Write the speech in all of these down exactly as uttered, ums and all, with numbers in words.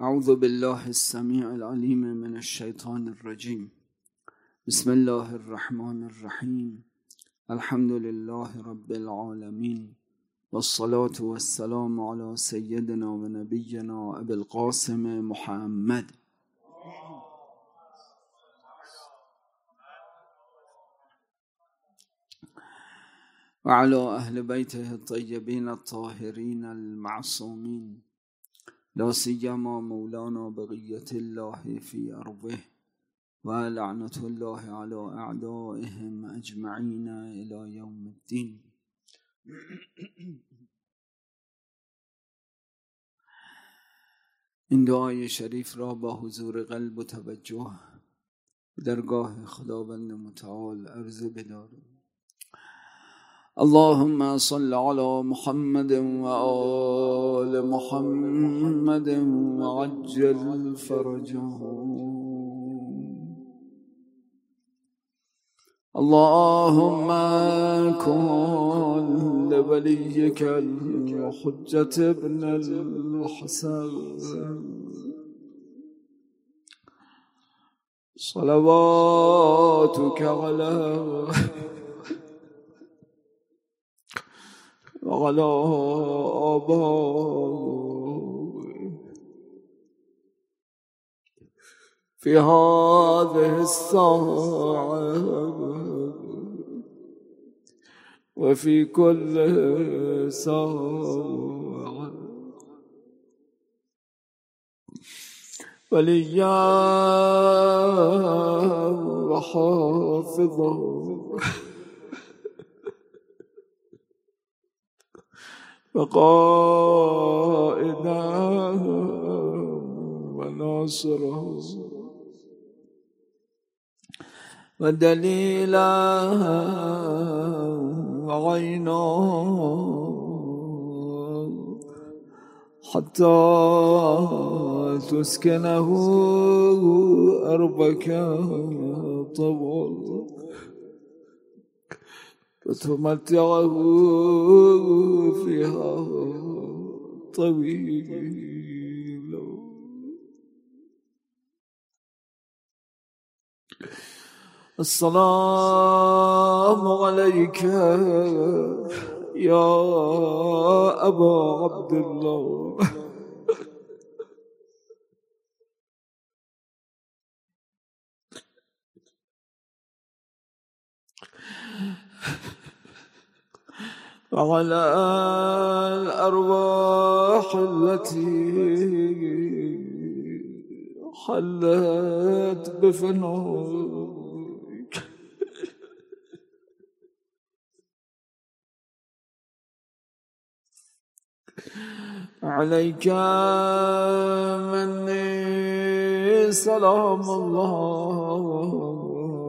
اعوذ بالله السمیع العلیم من الشیطان الرجیم. بسم الله الرحمن الرحیم. الحمد لله رب العالمین والصلاة والسلام على سیدنا و نبینا ابی القاسم محمد و على اهل بیته الطیبین الطاهرین المعصومین، لا سیما مولانا بقیة الله فی ارضه و لعنة الله علی اعدائهم اجمعین الی یوم الدین. این دعای شریف را با حضور قلب و توجه درگاه خداوند متعال عرض بداریم. اللهم صل على محمد و آل محمد و عجل فرجهم. اللهم كن لوليك الحجة ابن الحسن صلواتك عليه وعلى آبائه في هذه الساعة وفي كل ساعة وليا وحافظا وقائدا وناصرا ودليلا وعينا حتى تسكنه أرضك طوال وتمتعه فيها طويلا. السلام عليك يا أبا عبد الله وعلى الأرواح التي حلت بفنائك عليك مني سلام الله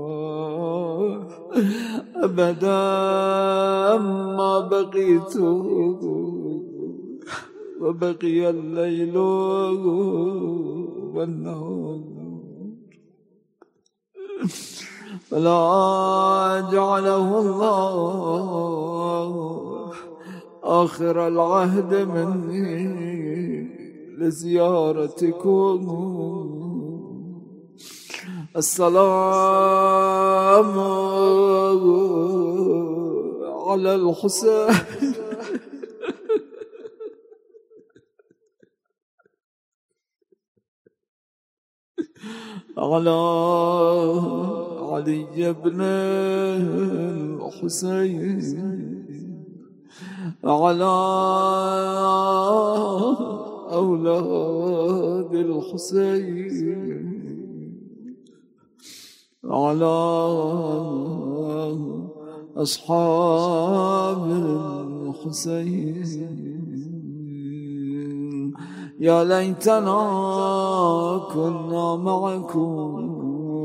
أبدا ما بقيت وبقي الليل والنهار فلا جعله الله آخر العهد مني لزيارتكم. السلام على الحسين على علي بن الحسين على أولاد الحسين على أصحاب الحسين. يا ليتنا كنا معكم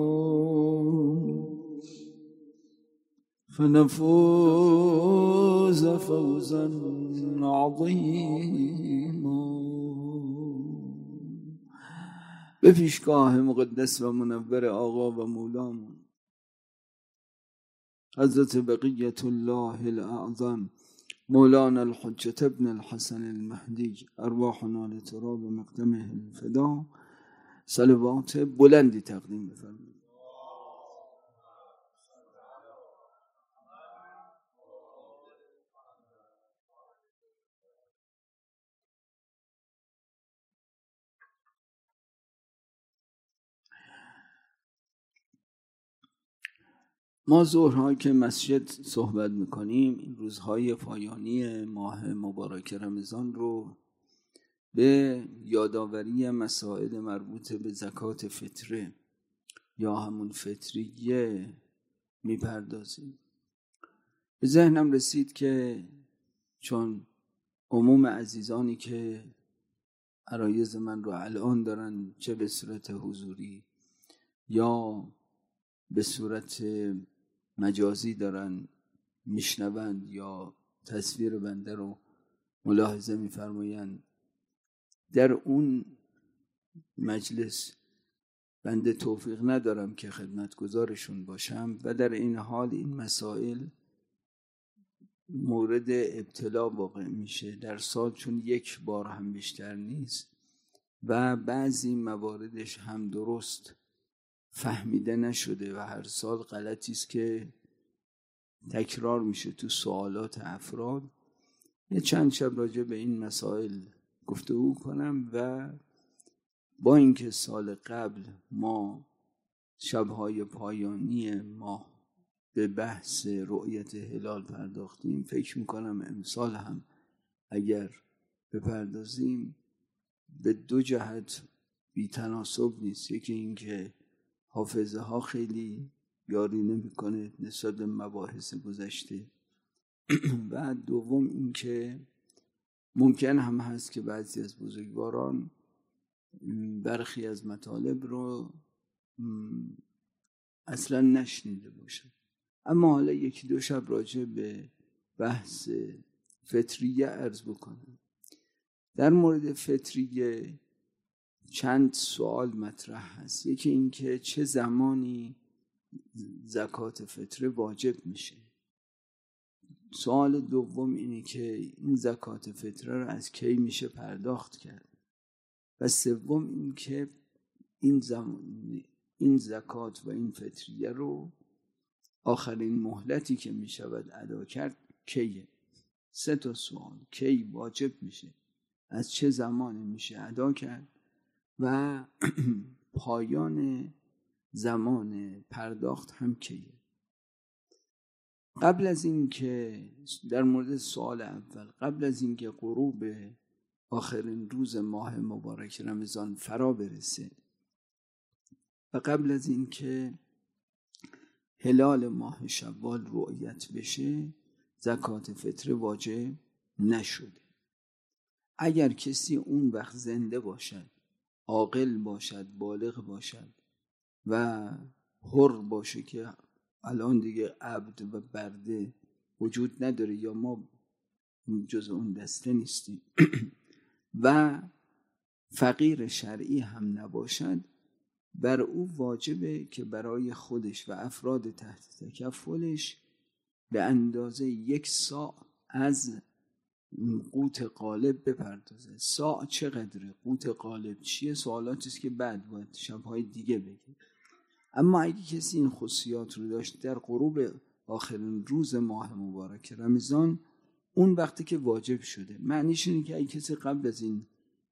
فنفوز فوزا عظيما. به پیشگاه مقدس و منور آقا و مولامون حضرت بقیت الله الاعظم مولانا الحجة ابن الحسن المهدی ارواحنا لتراب مقدمه الفدا. صلوات بلندی تقدیم بفرمایید. ما ظهرها که مسجد صحبت میکنیم این روزهای پایانی ماه مبارک رمضان رو به یادآوری مسائل مربوط به زکات فطره یا همون فطریه میپردازیم. به ذهنم رسید که چون عموم عزیزانی که عرایض من رو الان دارن چه به صورت حضوری یا به صورت مجازی دارن میشنوند یا تصویر بنده رو ملاحظه میفرمایند، در اون مجلس بنده توفیق ندارم که خدمتگزارشون باشم و در این حال این مسائل مورد ابتلا واقع میشه در سال، چون یک بار هم بیشتر نیست و بعضی مواردش هم درست فهمیده نشده و هر سال غلطی است که تکرار میشه تو سوالات افراد. یه چند شب راجع به این مسائل گفتگو کنم و با اینکه سال قبل ما شبهای پایانی ماه به بحث رؤیت هلال پرداختیم، فکر میکنم امسال هم اگر بپردازیم به دو جهت بی تناسب نیست. یکی اینکه حافظه ها خیلی یاری نمیکنه نسبت به مباحث گذشته و دوم اینکه ممکن هم هست که بعضی از بزرگواران برخی از مطالب رو اصلا نشنیده باشن. اما حالا یکی دو شب راجع به بحث فطریه عرض بکنم. در مورد فطریه چند سوال مطرح هست. یکی اینکه چه زمانی زکات فطره واجب میشه. سوال دوم اینه که این زکات فطره رو از کی میشه پرداخت کرد. و سوم این که این زمان این زکات و این فطریه رو آخرین مهلتی که میشود ادا کرد کیه؟ سه تا سوال. کی واجب میشه، از چه زمانی میشه ادا کرد و پایان زمان پرداخت هم کیه. قبل از این که در مورد سوال اول، قبل از این که غروب آخرین روز ماه مبارک رمضان فرا برسه و قبل از این که هلال ماه شوال رؤیت بشه، زکات فطره واجب نشده. اگر کسی اون وقت زنده باشد، عاقل باشد، بالغ باشد و حر باشه که الان دیگه عبد و برده وجود نداره یا ما جز اون دسته نیستیم و فقیر شرعی هم نباشد، بر او واجبه که برای خودش و افراد تحت تکفلش به اندازه یک صاع از قوت غالب بپردازه. صاع چقدره؟ قوت غالب چیه؟ سوالاتی است که بعد باید شبهای دیگه بگیم. اما اگه کسی این خصوصیات رو داشت در غروب آخرین روز ماه مبارک رمضان، اون وقتی که واجب شده. معنیش اینه که اگه کسی قبل از این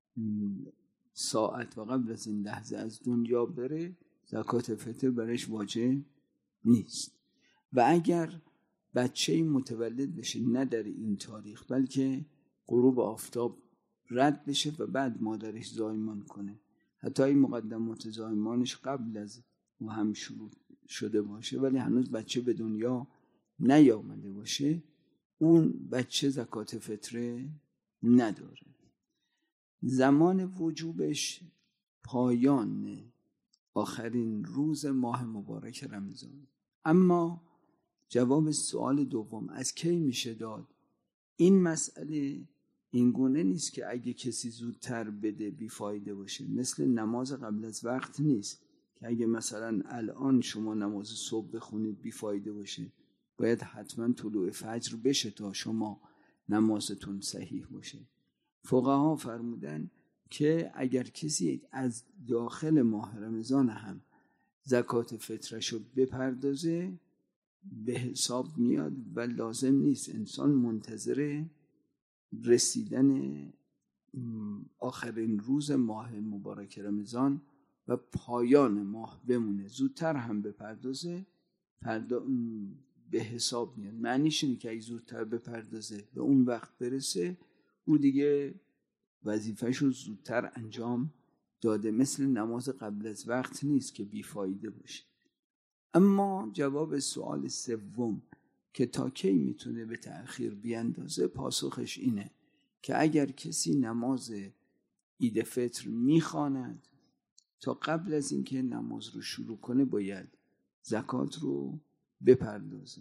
ساعت و قبل از این لحظه از دنیا بره، زکات فطر برش واجب نیست. و اگر بچه‌ای متولد بشه نه در این تاریخ بلکه غروب آفتاب رد بشه و بعد مادرش زایمان کنه، حتی این مقدمات زایمانش قبل از و هم شروع شده باشه ولی هنوز بچه به دنیا نیامده باشه، اون بچه زکات فطره نداره. زمان وجوبش پایان آخرین روز ماه مبارک رمضان. اما جواب سوال دوم از کی میشه داد، این مسئله اینگونه نیست که اگه کسی زودتر بده بیفایده باشه. مثل نماز قبل از وقت نیست که اگه مثلا الان شما نماز صبح بخونید بیفایده باشه، باید حتما طلوع فجر بشه تا شما نمازتون صحیح باشه. فقها فرمودن که اگر کسی از داخل ماه رمضان هم زکات فطرشو بپردازه به حساب میاد و لازم نیست انسان منتظر رسیدن آخرین روز ماه مبارک رمضان و پایان ماه بمونه. زودتر هم بپردازه پردا... به حساب میاد. معنیش اینه که اگه زودتر بپردازه به اون وقت برسه او دیگه وظیفه‌شو زودتر انجام داده، مثل نماز قبل از وقت نیست که بیفایده باشه. اما جواب سوال سوم که تا کی میتونه به تأخیر بیاندازه، پاسخش اینه که اگر کسی نماز عید فطر میخواند تا قبل از اینکه نماز رو شروع کنه باید زکات رو بپردازه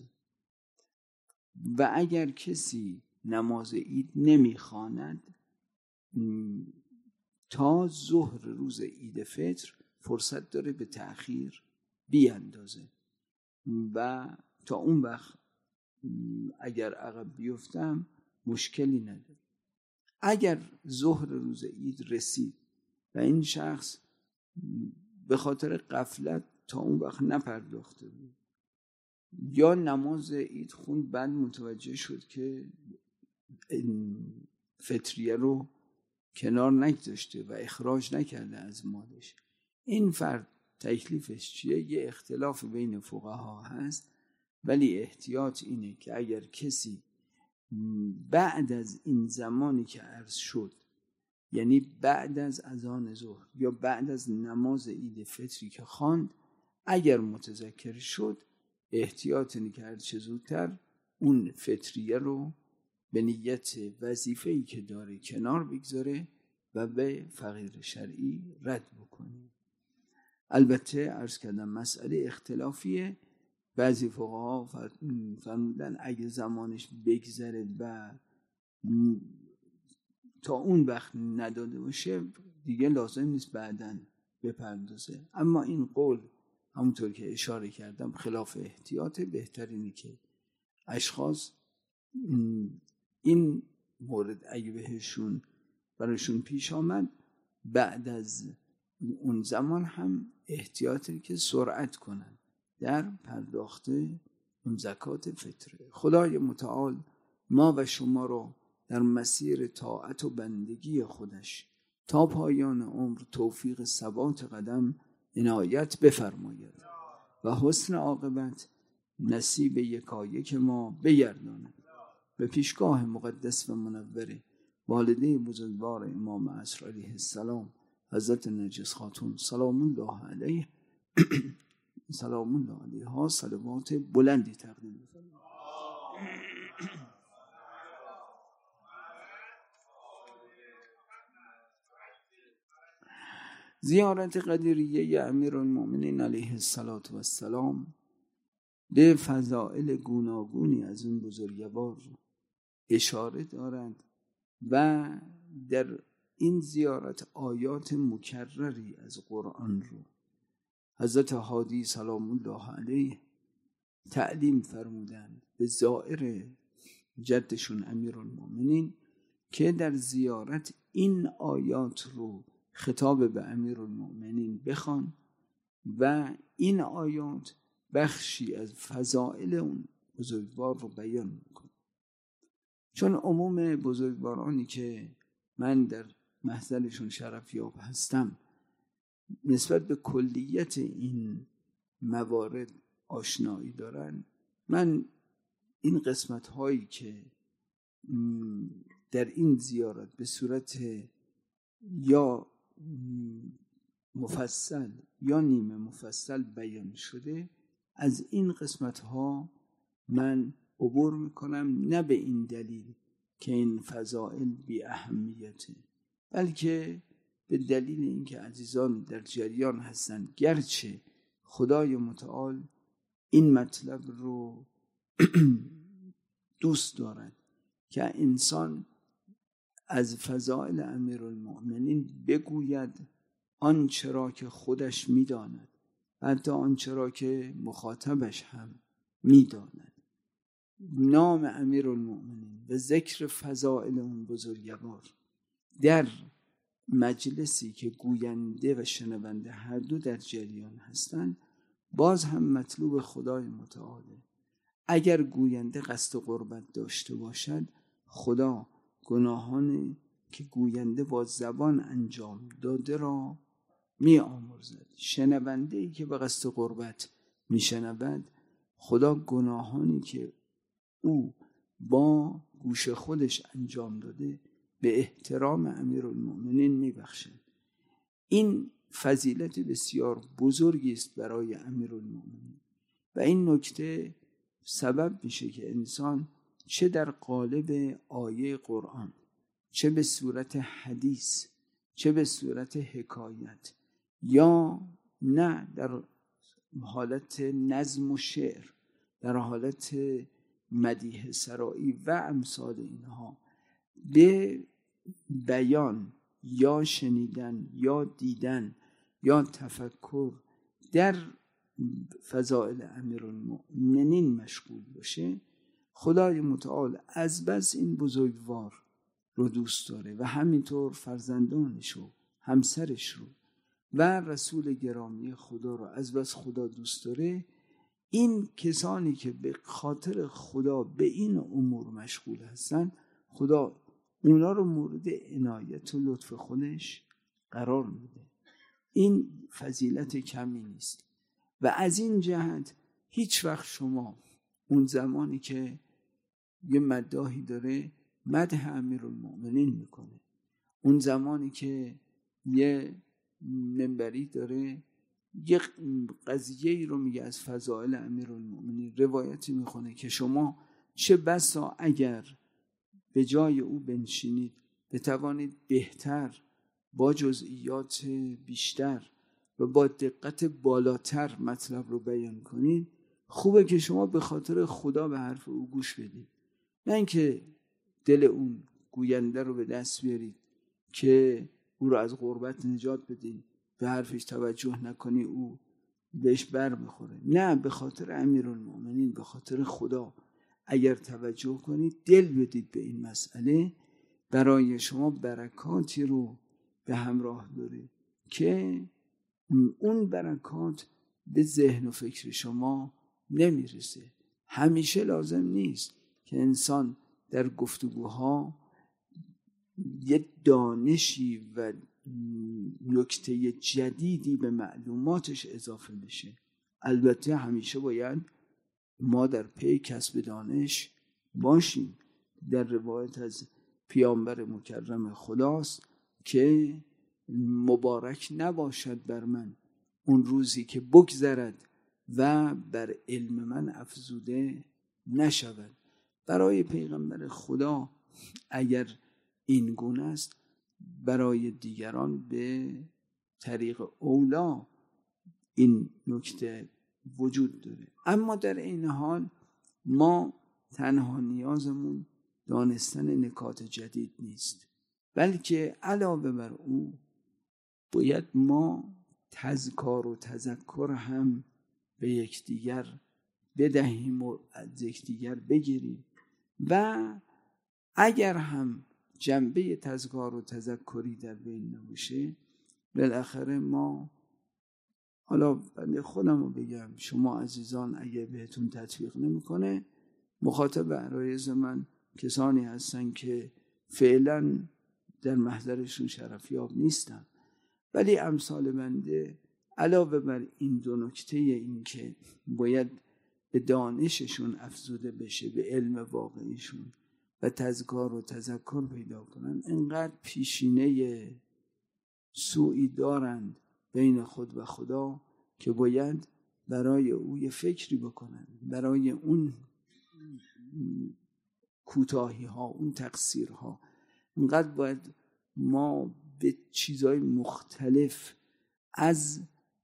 و اگر کسی نماز عید نمیخواند تا ظهر روز عید فطر فرصت داره به تأخیر بیاندازه و تا اون وقت اگر عقب بیفتم مشکلی نداره. اگر ظهر روز عید رسید و این شخص به خاطر غفلت تا اون وقت نپرداخته بود یا نماز عید خوند بعد متوجه شد که فطریه رو کنار نگذاشته و اخراج نکرده از مالش، این فرد تکلیفش چیه؟ یه اختلاف بین فقها هست، ولی احتیاط اینه که اگر کسی بعد از این زمانی که عرض شد، یعنی بعد از اذان ظهر یا بعد از نماز عید فطری که خواند، اگر متذکر شد احتیاط اینه که هر چه زودتر اون فطریه رو به نیت وظیفه‌ای که داره کنار بگذاره و به فقیر شرعی رد بکنه. البته عرض کردم مسئله اختلافیه. بعضی فقها فرمودن اگه زمانش بگذره و تا اون وقت نداده باشه دیگه لازم نیست بعداً بپردازه. اما این قول همونطور که اشاره کردم خلاف احتیاطه. بهترینه که اشخاص این مورد اگه بهشون براشون پیش آمد بعد از اون زمان هم احتیاطی که سرعت کنن در پرداخت اون زکات فطره. خدای متعال ما و شما رو در مسیر طاعت و بندگی خودش تا پایان عمر توفیق ثبات قدم عنایت بفرماید و حسن عاقبت نصیب یکایک ما بگرداند. به پیشگاه مقدس و منور والده بزرگوار امام عصر علیه السلام حضرت نرگس خاتون سلام الله علیه سلام الله علیها صلوات بلندی تقدیم بفرمایید. زیارت قدیریه امیرالمؤمنین علیه السلام به فضائل گوناگونی از این بزرگوار اشاره دارند و در این زیارت آیات مکرری از قرآن رو حضرت هادی سلام الله علیه تعلیم فرمودند به زائر جدشون امیرالمؤمنین که در زیارت این آیات رو خطاب به امیرالمؤمنین بخوان و این آیات بخشی از فضائل اون بزرگوار رو بیان میکنه. چون عموم بزرگوارانی که من در محضرشون شرفیاب هستم نسبت به کلیت این موارد آشنایی دارن، من این قسمت هایی که در این زیارت به صورت یا مفصل یا نیمه مفصل بیان شده، از این قسمت ها من عبور میکنم، نه به این دلیل که این فضائل بی اهمیته، بلکه به دلیل اینکه عزیزان در جریان هستند. گرچه خدای متعال این مطلب رو دوست دارد که انسان از فضائل امیرالمؤمنین بگوید آنچه را که خودش میداند، حتی آنچه را که مخاطبش هم میداند. نام امیرالمؤمنین و ذکر فضائل اون بزرگوار در مجلسی که گوینده و شنونده هر دو در جریان هستند، باز هم مطلوب خدای متعاله. اگر گوینده قصد قربت داشته باشد، خدا گناهانی که گوینده با زبان انجام داده را می آمرزد. شنونده ای که به قصد قربت می شنود، خدا گناهانی که او با گوش خودش انجام داده به احترام امیرالمؤمنین می بخشد. این فضیلت بسیار بزرگی است برای امیرالمؤمنین و این نکته سبب میشه که انسان چه در قالب آیه قرآن، چه به صورت حدیث، چه به صورت حکایت، یا نه در حالت نظم و شعر، در حالت مدیح سرایی و امثال اینها، به بیان یا شنیدن یا دیدن یا تفکر در فضائل امیرالمؤمنین مشغول باشه، خدای متعال از بس این بزرگوار رو دوست داره و همینطور فرزندانش رو، همسرش رو و رسول گرامی خدا رو از بس خدا دوست داره. این کسانی که به خاطر خدا به این امور مشغول هستن، خدا اونا رو مورد عنایت و لطف خودش قرار میده. این فضیلت کمی نیست و از این جهت هیچ وقت شما اون زمانی که یه مداحی داره مدح امیرالمؤمنین میکنه، اون زمانی که یه منبری داره یه قضیه رو میگه از فضائل امیرالمؤمنین، روایتی میخونه که شما چه بسا اگر به جای او بنشینید بتوانید بهتر، با جزئیات بیشتر و با دقت بالاتر مطلب رو بیان کنید. خوبه که شما به خاطر خدا به حرف او گوش بدید، نه اینکه دل اون گوینده رو به دست بیارید که او رو از غربت نجات بدین، به حرفش توجه نکنی او بهش بر بخوره. نه، به خاطر امیرالمؤمنین، به خاطر خدا اگر توجه کنید، دل بدید به این مسئله، برای شما برکاتی رو به همراه داره که اون برکات به ذهن و فکر شما نمیرسه. همیشه لازم نیست که انسان در گفتگوها یه دانشی و نکته جدیدی به معلوماتش اضافه بشه. البته همیشه باید ما در پی کسب دانش باشیم. در روایت از پیامبر مکرم خداست که مبارک نباشد بر من اون روزی که بگذرد و بر علم من افزوده نشود. برای پیغمبر خدا اگر این گونه است، برای دیگران به طریق اولا این نکته وجود داره. اما در این حال ما تنها نیازمون دانستن نکات جدید نیست، بلکه علاوه بر او باید ما تذکار و تذکر هم به یکدیگر بدهیم و از یکدیگر بگیریم و اگر هم جنبه تذکار و تذکری در بین نباشه، بالاخره ما، حالا بنده خودم رو بگم، شما عزیزان اگه بهتون تطبیق نمیکنه، مخاطب عرایض من کسانی هستن که فعلا در محضرشون شرفیاب نیستن، ولی امثال بنده علاوه بر این دو نکته، این که باید به دانششون افزوده بشه، به علم واقعیشون و تذکار و تذکر پیدا کنن، انقدر پیشینه سوئی دارند بین خود و خدا که باید برای او یه فکری بکنن، برای اون کوتاهی ها، اون تقصیر ها. انقدر باید ما به چیزهای مختلف از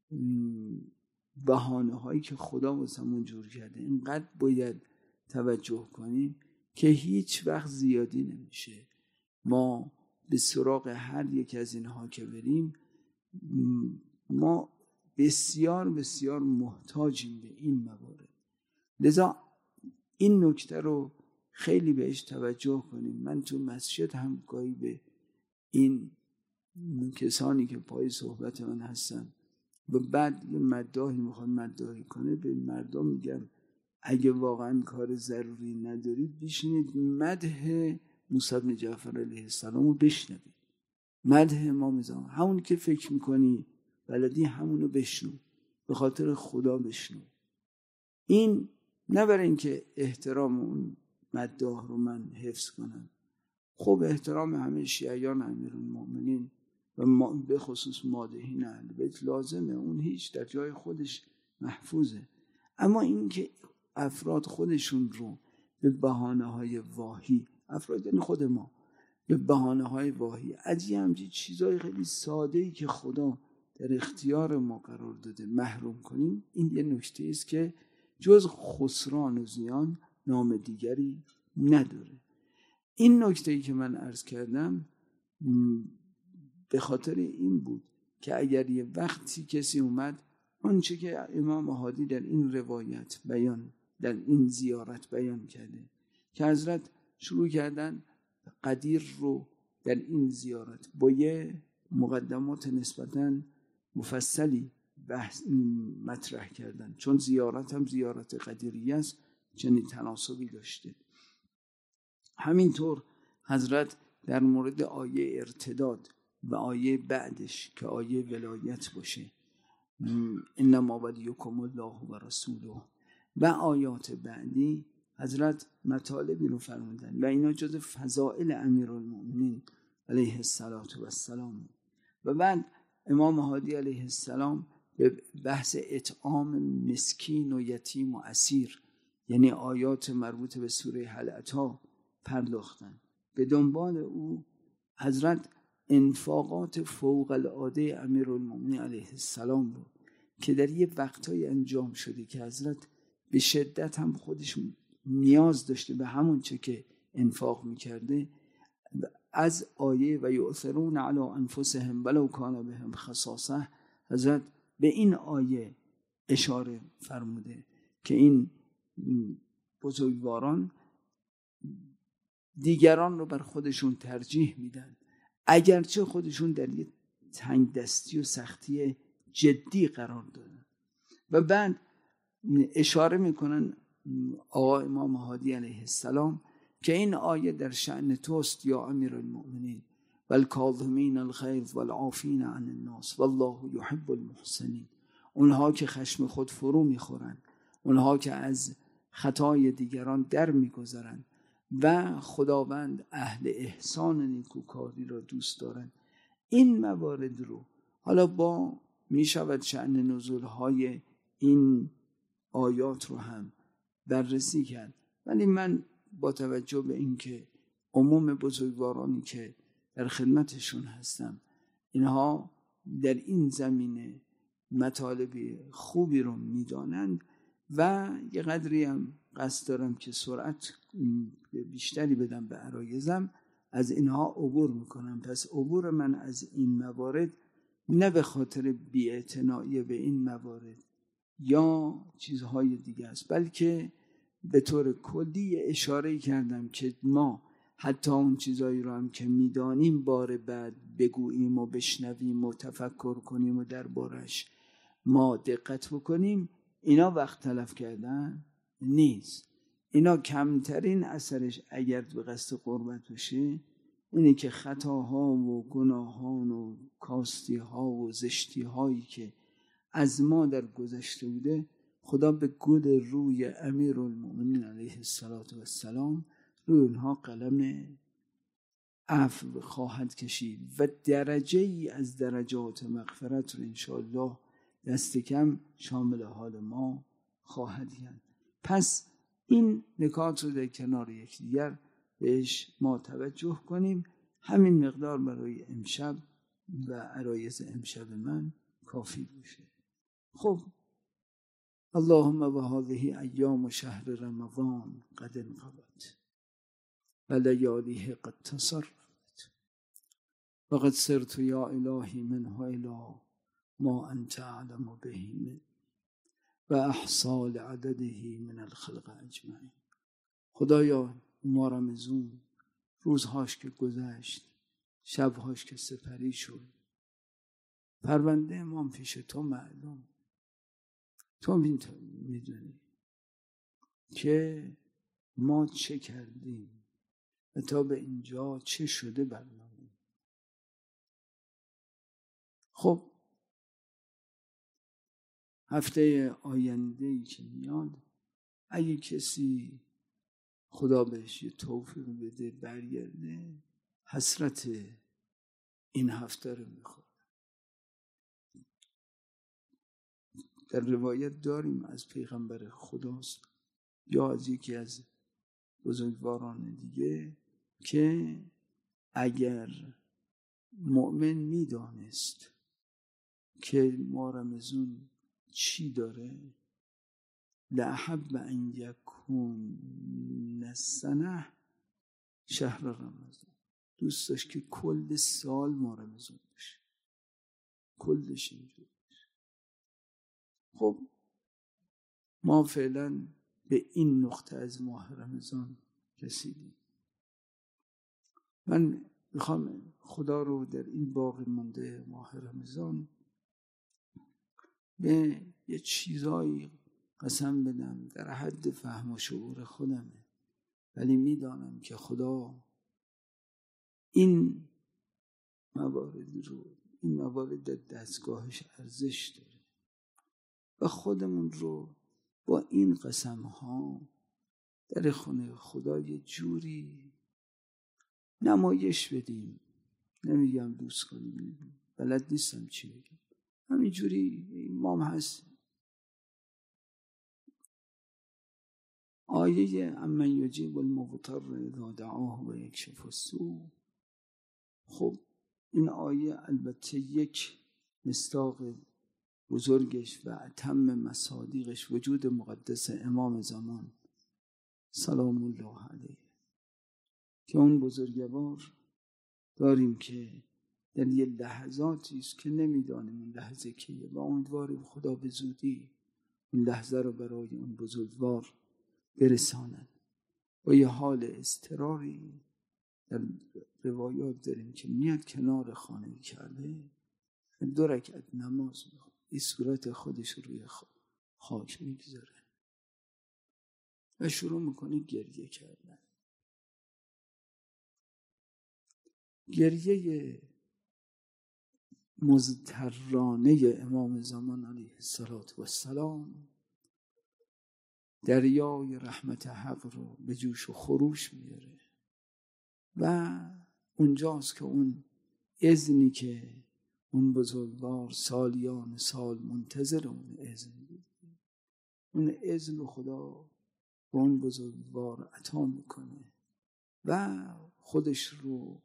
بهانه هایی که خدا واسمون جور کرده اینقدر باید توجه کنیم که هیچ وقت زیادی نمیشه. ما به سراغ هر یک از اینها که بریم، ما بسیار بسیار محتاجیم به این موارد. لذا این نکته رو خیلی بهش توجه کنیم. من تو مسجد هم گاهی به این کسانی که پای صحبت من هستن و بعد یه مداحی میخواد مداحی کنه به مردم میگم اگه واقعا کار ضروری ندارید بشینید مدح موسی بن جعفر علیه السلام رو بشنوید، مدح امام زمان، همون که فکر میکنی بلدی همونو بشنو، به خاطر خدا بشنو. این نه برای اینکه احترام اون مداح رو من حفظ کنم، خب احترام همه شیعیان امیرالمومنین و ما به خصوص مادحین اهل بیت لازمه، اون هیچ در جای خودش محفوظه، اما اینکه افراد خودشون رو به بهانه‌های واهی، افراد یعنی خود ما، به بهانه‌های واهی از یه همچین چیزای خیلی ساده‌ای که خدا در اختیار ما قرار داده محروم کنیم، این یه نکته است که جز خسران و زیان نام دیگری نداره. این نکته‌ای که من عرض کردم به خاطر این بود که اگر یه وقتی کسی اومد آنچه که امام هادی در این روایت بیان، در این زیارت بیان کرده که حضرت شروع کردن قدیر رو در این زیارت با یه مقدمات نسبتاً مفصلی بحث مطرح کردن، چون زیارت هم زیارت قدیریه است، چنین تناسبی داشته. همینطور حضرت در مورد آیه ارتداد و آیه بعدش که آیه ولایت باشه، انما ولیکم الله و رسوله، و آیات بعدی حضرت مطالبی رو فرمودن و اینا جز فضائل امیرالمومنین علیه السلام. و بعد امام هادی علیه السلام به بحث اطعام مسکین و یتیم و اسیر، یعنی آیات مربوط به سوره هل اتی پرداختن. به دنبال او حضرت انفاقات فوق العاده امیرالمومنین علیه السلام رو که در یه وقتایی انجام شده که حضرت به شدت هم خودش نیاز داشته به همون چه که انفاق میکرده، از آیه و یؤثرون علی انفسهم ولو کان بهم خصاصه، حضرت به این آیه اشاره فرموده که این بزرگواران دیگران رو بر خودشون ترجیح میدن اگرچه خودشون در یه تنگ دستی و سختی جدی قرار دارن. و بعد اشاره میکنن آقا امام هادی علیه السلام که این آیه در شأن توست یا امیرالمؤمنین والکاظمین الغیظ والعافین عن الناس والله یحب المحسنین، اونها که خشم خود فرو میخورن، اونها که از خطای دیگران در میگذرن و خداوند اهل احسان نیکوکاری را دوست دارن. این موارد رو حالا با میشود شأن نزولهای این آیات رو هم بررسی کرد، ولی من با توجه به اینکه عموم بزرگوارانی که در خدمتشون هستم اینها در این زمینه مطالب خوبی رو میدانند و یه قدری هم قصد دارم که سرعت بیشتری بدم به عرایزم، از اینها عبور میکنم. پس عبور من از این موارد نه به خاطر بی‌اعتنایی به این موارد یا چیزهای دیگه است، بلکه به طور کلی اشاره کردم که ما حتی اون چیزایی رو هم که میدانیم بار بعد بگوییم و بشنویم و تفکر کنیم و دربارش ما دقت بکنیم، اینا وقت تلف کردن نیست. اینا کمترین اثرش اگر به قصد قربت بشه اینه که خطاها و گناهان و کاستی ها و زشتی هایی که از ما در گذشته بوده خدا به گل روی امیرالمومنین علیه السلام روی اونها قلم عفو خواهد کشید و درجه ای از درجات مغفرت رو انشاءالله دست کم شامل حال ما خواهد کرد. پس این نکات رو در کنار یکدیگر بهش ما توجه کنیم. همین مقدار برای امشب و عرایض امشب من کافی باشه. خب اللهم و هذه ایام شهر رمضان قد انقضت و لیالیه قد تصرفت و قد سرت یا الهی منها الی ما انت اعلم به من و احصى لعدده من الخلق اجمعین. خدایا ما رمضان روزهاش که گذشت، شبهاش که سپری شد، پرونده امام پیش تو معلوم، تو میدونی که ما چه کردیم و تا به اینجا چه شده برنامه. خب هفته آینده‌ای که میاد، اگه کسی خدا بهش یه توفیق بده برگرده، حسرت این هفته رو میخوره. در روایت داریم از پیغمبر خداست یا از یکی از بزرگواران دیگه که اگر مؤمن میدانست که ما رمضان چی داره، لأحب ان یکون السنه شهر رمضان، دوست داشت که کل سال ما رمضان باشه، کلش اینجور باشه. خب ما فعلا به این نقطه از ماه رمضان رسیدیم. من میخوام خدا رو در این باقی مونده ماه رمضان به یه چیزایی قسم بدم در حد فهم و شعور خودمه، ولی میدانم که خدا این موارد رو این موارد در دستگاهش ارزش داره و خودمون رو با این قسم ها در خونه خدا یه جوری نمایش بدیم. نمیگم دوست کنیم، بلد نیستم چی بگم، همین جوری امام هست. آیه امن یجیب المضطر اذا دعاه و یکشف السوء، خب این آیه البته یک مصداق بزرگش و اتم مصادیقش وجود مقدس امام زمان سلام الله علیه، که اون بزرگوار داریم که در یه لحظاتی است که نمیدانیم اون لحظه کیه و امیدواریم خدا به زودی این لحظه رو برای اون بزرگوار برساند. و یه حال اضطراری در روایات داریم که میاد کنار خانه کعبه، دو رکعت نماز میخواد، این صورت خودش روی خاک میگذاره و شروع میکنه گریه کردن. گریه مضطرانه امام زمان علیه السلام دریای رحمت حق رو به جوش و خروش میاره و اونجاست که اون اذنی که اون بزرگوار سالیان سال منتظر اون اذن بود، اون اذن رو خدا به اون بزرگوار عطا میکنه و خودش رو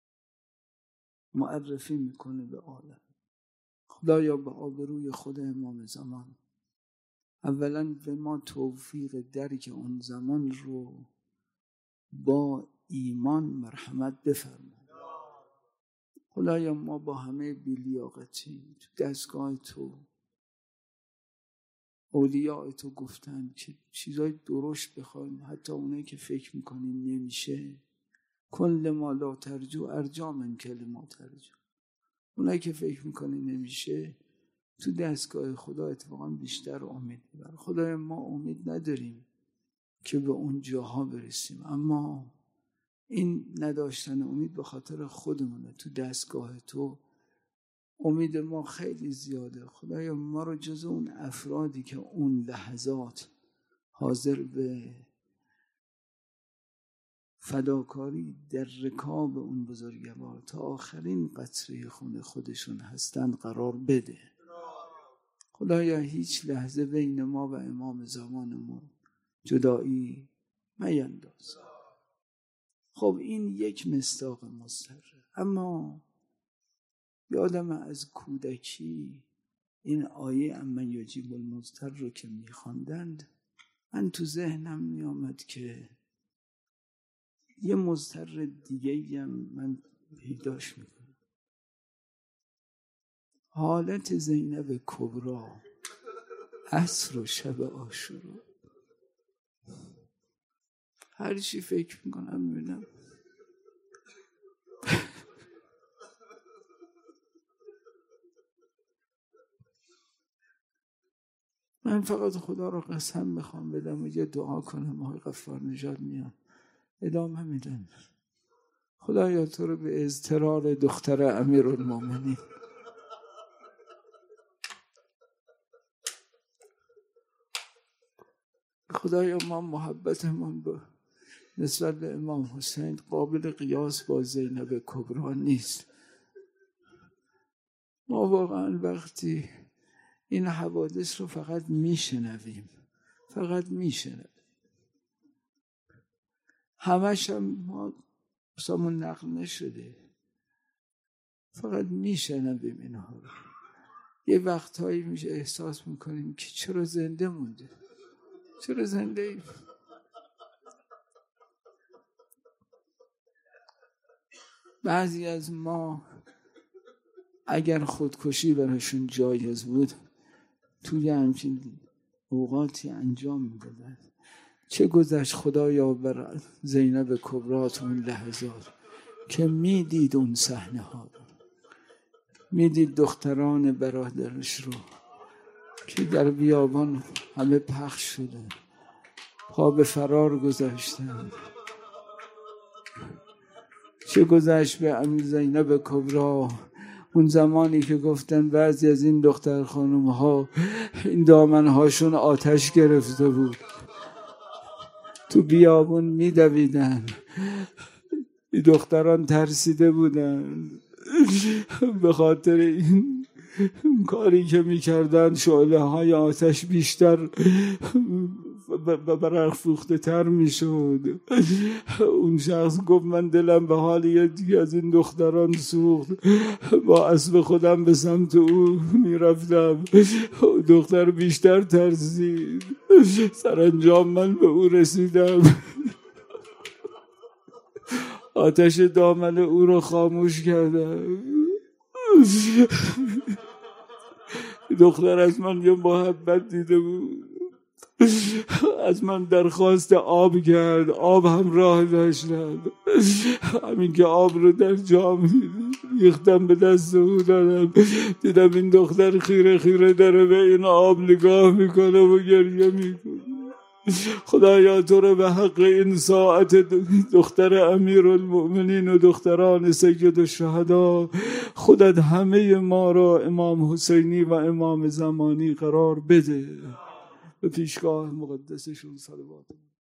معرفی میکنه به عالم. خدایا به آبروی خود امام زمان اولا به ما توفیق درک اون زمان رو با ایمان مرحمت بفرما. خدایا ما با همه بی‌لیاقتی تو دستگاه تو، اولیاء تو گفتن که چیزای درشت بخوایم، حتی اونایی که فکر میکنیم نمیشه، کل ما لا ترجو ارجا من کل ما ترجو، اونایی که فکر میکنی نمیشه تو دستگاه خدا اتفاقا بیشتر امید ببر. خدای ما امید نداریم که به اون جاها برسیم، اما این نداشتن امید به خاطر خودمونه. تو دستگاه تو امید ما خیلی زیاده. خدایا ما رو جز اون افرادی که اون لحظات حاضر به فداکاری در رکاب اون بزرگوار تا آخرین قطره خون خودشون هستن قرار بده. خدایا هیچ لحظه بین ما و امام زمانمون جدایی مینداز. خب این یک مصداق مضطره. اما یادم از کودکی این آیه امن یجیب المضطر رو که میخواندند، من تو ذهنم میامد که یه مضطر دیگه هم من پیداش میکنم. حالت زینب کبرا عصر و شب عاشورا، هر چی فکر میکنم میبینم من فقط خدا رو قسم میخوام بدم و یه دعا کنم آقای غفار نژاد میان ادامه میدن. خدایا تو رو به اضطرار دختر امیرالمومنین خدایا ما محبتمون به نسبت به امام حسین قابل قیاس با زینب کبرا نیست. ما واقعا وقتی این حوادث رو فقط میشنویم فقط میشنویم همش هم ما سامون نقل نشده فقط میشنویم اینها رو. یه وقتهایی میشه احساس میکنیم که چرا زنده مونده، چرا زنده ایم. بعضی از ما اگر خودکشی براشون جایز بود توی همچین اوقاتی انجام میدادن. چه گذشت خدایا بر زینب کبرا تو اون لحظات که میدید اون صحنه ها رو، میدید دختران برادرش رو که در بیابان همه پخش شده، پا به فرار گذاشتن. چه گذشت به امیر زینب کبرا اون زمانی که گفتن بعضی از این دختر خانم ها این دامن هاشون آتش گرفته بود، تو بیابون میدویدن، این دختران ترسیده بودن به خاطر این کاری که میکردن شعله های آتش بیشتر برافروخته تر میشد. اون شخص گفت من دلم به حال یکی از این دختران سوخت، با اسب خودم به سمت او میرفتم، دختر بیشتر ترسید، سرانجام من به او رسیدم، آتش دامن او رو خاموش کردم. دختر از من یه محبت دیده بود، از من درخواست آب کرد، آب هم راه داشتم، همین که آب رو در جام ریختم به دست او دادم، دیدم این دختر خیره خیره داره به این آب نگاه میکنه و گریه میکنه. خدایا تو رو به حق این ساعت دختر امیرالمؤمنین و دختران سید الشهدا خودت همه ما را امام حسینی و امام زمانی قرار بده. به پیشگاه مقدسشون صلوات.